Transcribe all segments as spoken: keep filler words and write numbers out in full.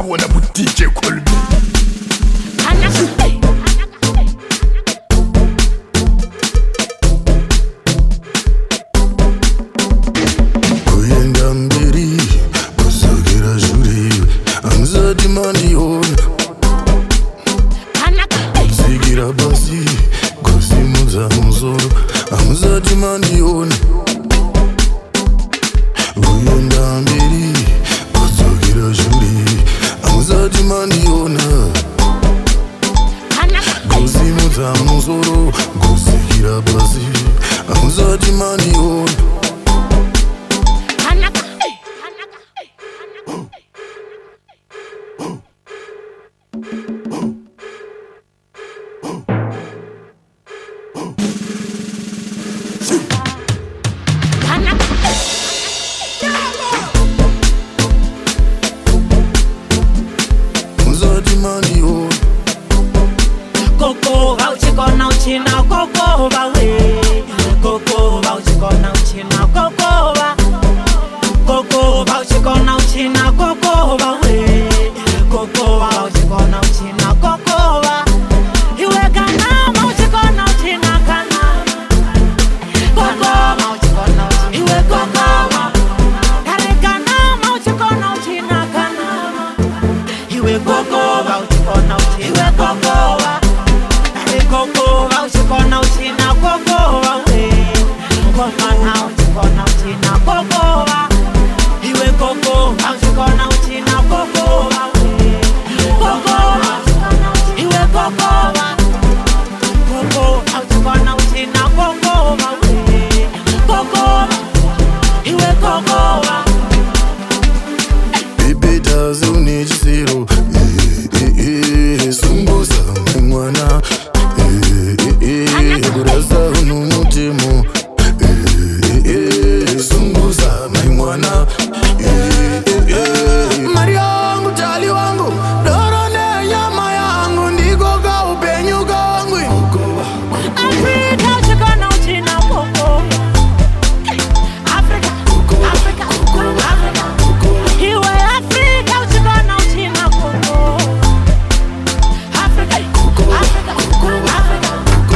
sabona bu D J Colby. Kuyenda mberi kusogera juri amzadi mandiona zigira basi kusimuza muzoro amzadi mandiona Kuyenda mberi kusogera juri amzadi mandiona kusimuza muzoro kusigira basi amzadi mandiona Coco, va uchikona uchina Coco va we. Coco va uchikona uchina Coco va. Coco va uchikona uchina Coco va we. Coco va uchikona uchina Coco va. Iwe kana va uchikona uchina kana. Coco va uchikona uchina. Iwe Coco va. Kare kana va uchikona uchina kana. Iwe Coco va uchikona uchina. Iwe Coco va. Coco, va uchikona uchina Coco va we. Coco na uchikona uchina Coco va. Iwe Coco, va uchikona uchina Coco va we. Coco va uchikona uchina. Iwe Coco va. Coco, va uchikona uchina Coco va we. Coco va. Iwe Coco va. Baby does uni zero. Eh eh sumbusa mwana. Guraza unumutimo Sunguza maimwana Maria wangu tali wangu Dorone nyama yangu Ndikoka upenyu kangu Afrika uchikona uchina Coco. Afrika Afrika Afrika. Iwe Afrika uchikona uchina Coco. Afrika Afrika Afrika.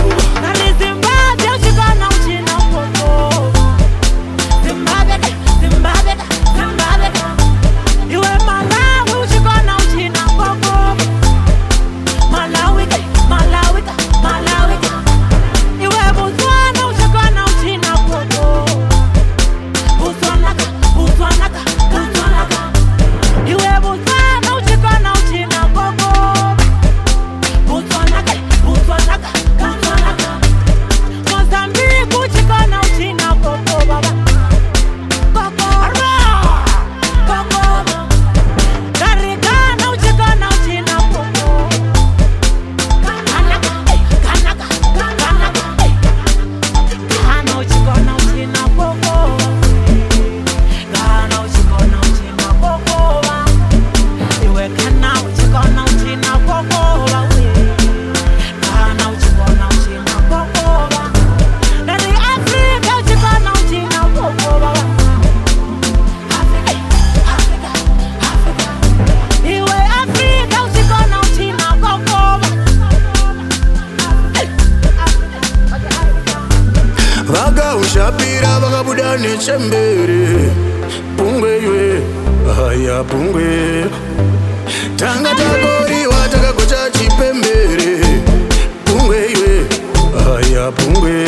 Vaga ushapira vakabudane chembere Pungwe ywe, haya pungwe Tanga takoriwa takagocha chipembere Pungwe ywe, haya pungwe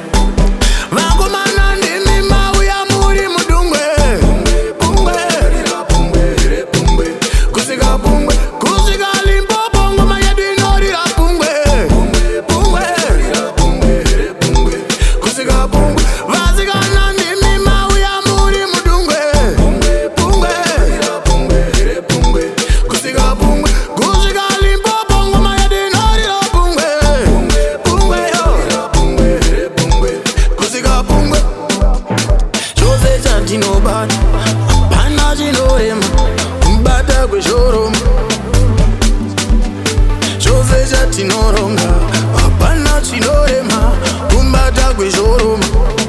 Vakomana ndimi mauya muri mudungwe Pungwe, pungwe, pungwe Kusika pungwe, kusika Limpopo ngoma yedu inorira pungwe Pungwe, pungwe, pungwe Kusika pungwe, vasikana ndimi mauya muri mudungwe Pungwe, pungwe, pungwe Kusika pungwe, kusika Limpopo ngoma yedu inorira pungwe Pungwe, pungwe, pungwe Kusika pungwe Chose chatinobata, pana chinorema Kumbata kweshoroma Chose chatinoronga, hapana chinorema Kumbata kweshoroma